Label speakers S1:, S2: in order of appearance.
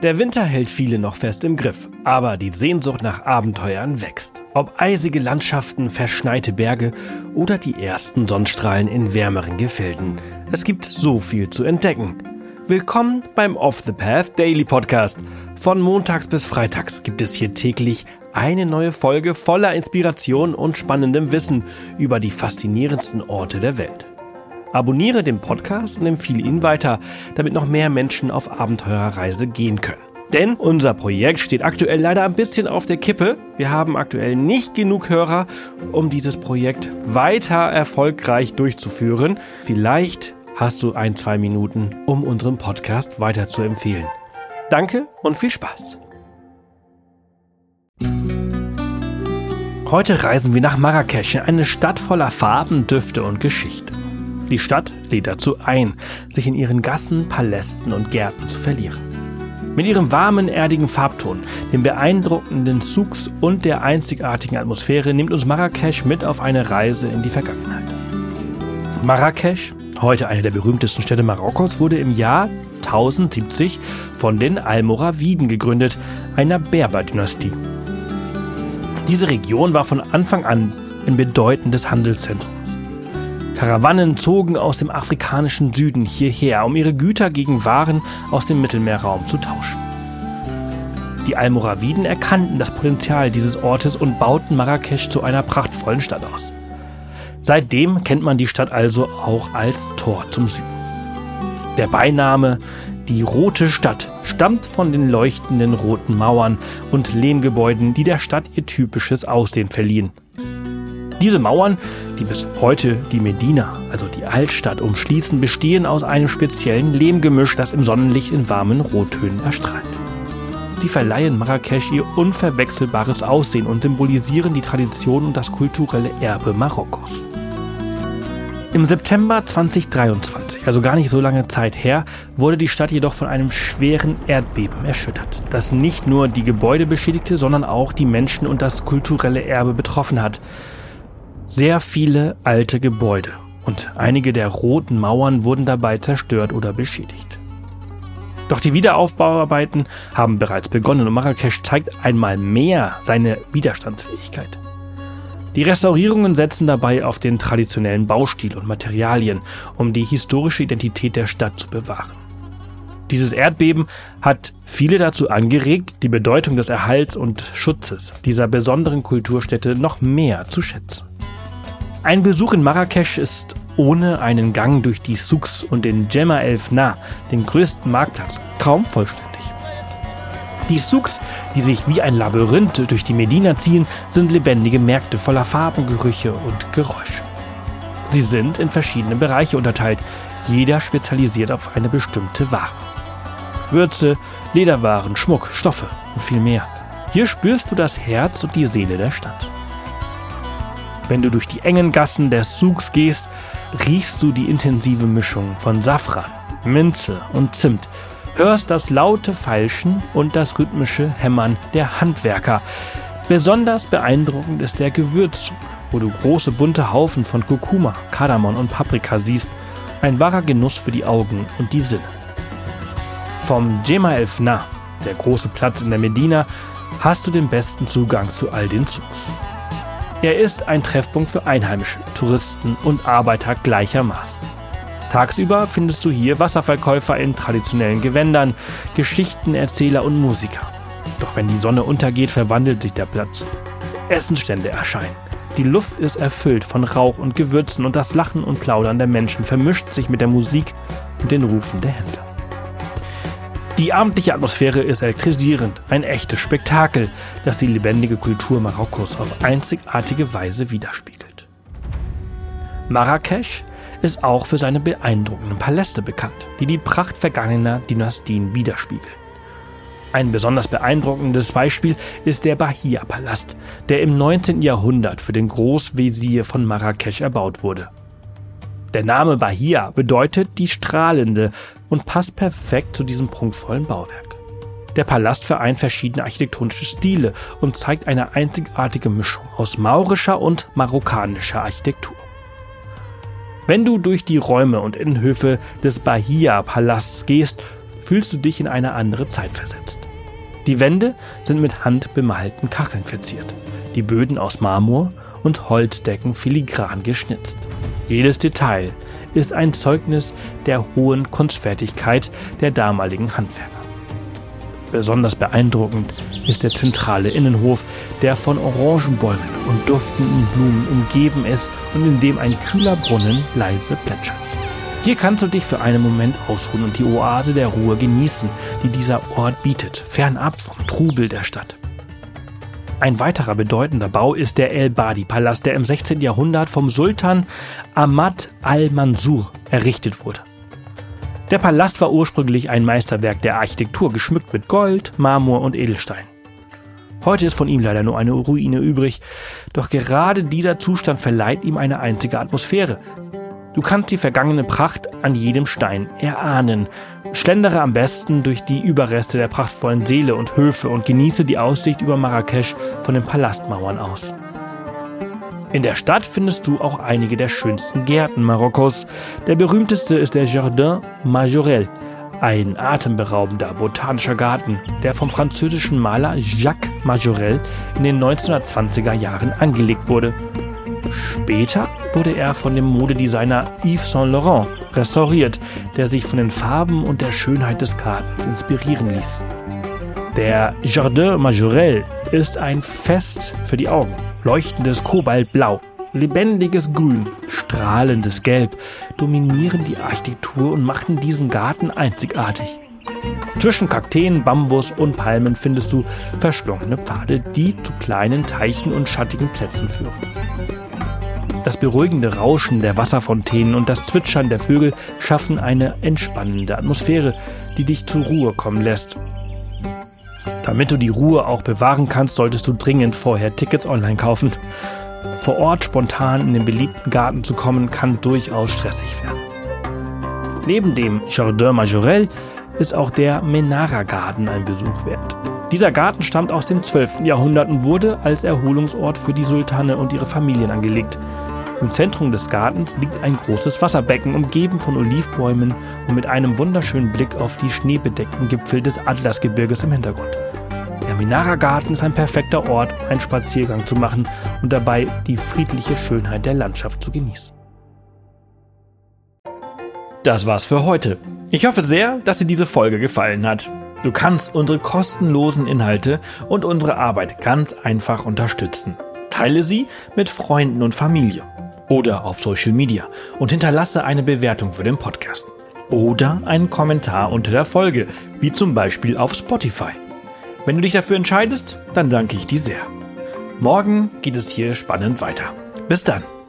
S1: Der Winter hält viele noch fest im Griff, aber die Sehnsucht nach Abenteuern wächst. Ob eisige Landschaften, verschneite Berge oder die ersten Sonnenstrahlen in wärmeren Gefilden. Es gibt so viel zu entdecken. Willkommen beim Off the Path Daily Podcast. Von montags bis freitags gibt es hier täglich eine neue Folge voller Inspiration und spannendem Wissen über die faszinierendsten Orte der Welt. Abonniere den Podcast und empfehle ihn weiter, damit noch mehr Menschen auf Abenteurerreise gehen können. Denn unser Projekt steht aktuell leider ein bisschen auf der Kippe. Wir haben aktuell nicht genug Hörer, um dieses Projekt weiter erfolgreich durchzuführen. Vielleicht hast du 1-2 Minuten, um unseren Podcast weiter zu empfehlen. Danke und viel Spaß! Heute reisen wir nach Marrakesch, eine Stadt voller Farben, Düfte und Geschichte. Die Stadt lädt dazu ein, sich in ihren Gassen, Palästen und Gärten zu verlieren. Mit ihrem warmen, erdigen Farbton, dem beeindruckenden Souks und der einzigartigen Atmosphäre nimmt uns Marrakesch mit auf eine Reise in die Vergangenheit. Marrakesch, heute eine der berühmtesten Städte Marokkos, wurde im Jahr 1070 von den Almoraviden gegründet, einer Berber-Dynastie. Diese Region war von Anfang an ein bedeutendes Handelszentrum. Karawanen zogen aus dem afrikanischen Süden hierher, um ihre Güter gegen Waren aus dem Mittelmeerraum zu tauschen. Die Almoraviden erkannten das Potenzial dieses Ortes und bauten Marrakesch zu einer prachtvollen Stadt aus. Seitdem kennt man die Stadt also auch als Tor zum Süden. Der Beiname Die Rote Stadt stammt von den leuchtenden roten Mauern und Lehmgebäuden, die der Stadt ihr typisches Aussehen verliehen. Diese Mauern, die bis heute die Medina, also die Altstadt, umschließen, bestehen aus einem speziellen Lehmgemisch, das im Sonnenlicht in warmen Rottönen erstrahlt. Sie verleihen Marrakesch ihr unverwechselbares Aussehen und symbolisieren die Tradition und das kulturelle Erbe Marokkos. Im September 2023, also gar nicht so lange Zeit her, wurde die Stadt jedoch von einem schweren Erdbeben erschüttert, das nicht nur die Gebäude beschädigte, sondern auch die Menschen und das kulturelle Erbe betroffen hat. Sehr viele alte Gebäude und einige der roten Mauern wurden dabei zerstört oder beschädigt. Doch die Wiederaufbauarbeiten haben bereits begonnen und Marrakesch zeigt einmal mehr seine Widerstandsfähigkeit. Die Restaurierungen setzen dabei auf den traditionellen Baustil und Materialien, um die historische Identität der Stadt zu bewahren. Dieses Erdbeben hat viele dazu angeregt, die Bedeutung des Erhalts und Schutzes dieser besonderen Kulturstätte noch mehr zu schätzen. Ein Besuch in Marrakesch ist ohne einen Gang durch die Souks und den Jemaa el Fna, den größten Marktplatz, kaum vollständig. Die Souks, die sich wie ein Labyrinth durch die Medina ziehen, sind lebendige Märkte voller Farben, Gerüche und Geräusche. Sie sind in verschiedene Bereiche unterteilt, jeder spezialisiert auf eine bestimmte Ware. Würze, Lederwaren, Schmuck, Stoffe und viel mehr. Hier spürst du das Herz und die Seele der Stadt. Wenn du durch die engen Gassen der Souks gehst, riechst du die intensive Mischung von Safran, Minze und Zimt, hörst das laute Feilschen und das rhythmische Hämmern der Handwerker. Besonders beeindruckend ist der Gewürzsouk, wo du große bunte Haufen von Kurkuma, Kardamom und Paprika siehst, ein wahrer Genuss für die Augen und die Sinne. Vom Jemaa el Fna, der große Platz in der Medina, hast du den besten Zugang zu all den Souks. Er ist ein Treffpunkt für Einheimische, Touristen und Arbeiter gleichermaßen. Tagsüber findest du hier Wasserverkäufer in traditionellen Gewändern, Geschichtenerzähler und Musiker. Doch wenn die Sonne untergeht, verwandelt sich der Platz. Essensstände erscheinen. Die Luft ist erfüllt von Rauch und Gewürzen und das Lachen und Plaudern der Menschen vermischt sich mit der Musik und den Rufen der Händler. Die abendliche Atmosphäre ist elektrisierend, ein echtes Spektakel, das die lebendige Kultur Marokkos auf einzigartige Weise widerspiegelt. Marrakesch ist auch für seine beeindruckenden Paläste bekannt, die die Pracht vergangener Dynastien widerspiegeln. Ein besonders beeindruckendes Beispiel ist der Bahia-Palast, der im 19. Jahrhundert für den Großwesir von Marrakesch erbaut wurde. Der Name Bahia bedeutet die Strahlende und passt perfekt zu diesem prunkvollen Bauwerk. Der Palast vereint verschiedene architektonische Stile und zeigt eine einzigartige Mischung aus maurischer und marokkanischer Architektur. Wenn du durch die Räume und Innenhöfe des Bahia-Palasts gehst, fühlst du dich in eine andere Zeit versetzt. Die Wände sind mit handbemalten Kacheln verziert, die Böden aus Marmor und Holzdecken filigran geschnitzt. Jedes Detail ist ein Zeugnis der hohen Kunstfertigkeit der damaligen Handwerker. Besonders beeindruckend ist der zentrale Innenhof, der von Orangenbäumen und duftenden Blumen umgeben ist und in dem ein kühler Brunnen leise plätschert. Hier kannst du dich für einen Moment ausruhen und die Oase der Ruhe genießen, die dieser Ort bietet, fernab vom Trubel der Stadt. Ein weiterer bedeutender Bau ist der El-Badi-Palast, der im 16. Jahrhundert vom Sultan Ahmad al-Mansur errichtet wurde. Der Palast war ursprünglich ein Meisterwerk der Architektur, geschmückt mit Gold, Marmor und Edelstein. Heute ist von ihm leider nur eine Ruine übrig, doch gerade dieser Zustand verleiht ihm eine einzige Atmosphäre. Du kannst die vergangene Pracht an jedem Stein erahnen. Schlendere am besten durch die Überreste der prachtvollen Säle und Höfe und genieße die Aussicht über Marrakesch von den Palastmauern aus. In der Stadt findest du auch einige der schönsten Gärten Marokkos. Der berühmteste ist der Jardin Majorelle, ein atemberaubender botanischer Garten, der vom französischen Maler Jacques Majorelle in den 1920er Jahren angelegt wurde. Später wurde er von dem Modedesigner Yves Saint Laurent restauriert, der sich von den Farben und der Schönheit des Gartens inspirieren ließ. Der Jardin Majorelle ist ein Fest für die Augen. Leuchtendes Kobaltblau, lebendiges Grün, strahlendes Gelb dominieren die Architektur und machen diesen Garten einzigartig. Zwischen Kakteen, Bambus und Palmen findest du verschlungene Pfade, die zu kleinen Teichen und schattigen Plätzen führen. Das beruhigende Rauschen der Wasserfontänen und das Zwitschern der Vögel schaffen eine entspannende Atmosphäre, die dich zur Ruhe kommen lässt. Damit du die Ruhe auch bewahren kannst, solltest du dringend vorher Tickets online kaufen. Vor Ort spontan in den beliebten Garten zu kommen, kann durchaus stressig werden. Neben dem Jardin Majorelle ist auch der Menara Garden ein Besuch wert. Dieser Garten stammt aus dem 12. Jahrhundert und wurde als Erholungsort für die Sultane und ihre Familien angelegt. Im Zentrum des Gartens liegt ein großes Wasserbecken, umgeben von Olivbäumen und mit einem wunderschönen Blick auf die schneebedeckten Gipfel des Atlasgebirges im Hintergrund. Der Menara-Garten ist ein perfekter Ort, einen Spaziergang zu machen und dabei die friedliche Schönheit der Landschaft zu genießen. Das war's für heute. Ich hoffe sehr, dass dir diese Folge gefallen hat. Du kannst unsere kostenlosen Inhalte und unsere Arbeit ganz einfach unterstützen. Teile sie mit Freunden und Familie oder auf Social Media und hinterlasse eine Bewertung für den Podcast oder einen Kommentar unter der Folge, wie zum Beispiel auf Spotify. Wenn du dich dafür entscheidest, dann danke ich dir sehr. Morgen geht es hier spannend weiter. Bis dann.